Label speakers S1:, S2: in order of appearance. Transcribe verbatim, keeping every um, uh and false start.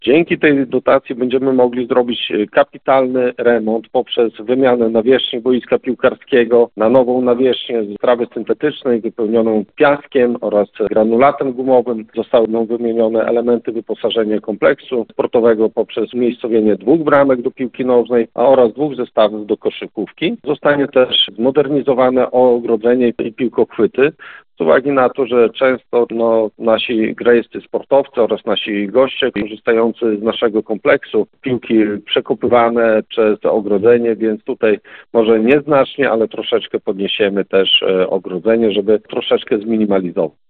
S1: Dzięki tej dotacji będziemy mogli zrobić kapitalny remont poprzez wymianę nawierzchni boiska piłkarskiego na nową nawierzchnię z trawy syntetycznej wypełnioną piaskiem oraz granulatem gumowym. Zostały nam wymienione elementy wyposażenia kompleksu sportowego poprzez umiejscowienie dwóch bramek do piłki nożnej oraz dwóch zestawów do koszykówki. Zostanie też zmodernizowane ogrodzenie i piłkochwyty. Z uwagi na to, że często no, nasi grajscy sportowcy oraz nasi goście korzystający z naszego kompleksu, piłki przekopywane przez ogrodzenie, więc tutaj może nieznacznie, ale troszeczkę podniesiemy też ogrodzenie, żeby troszeczkę zminimalizować.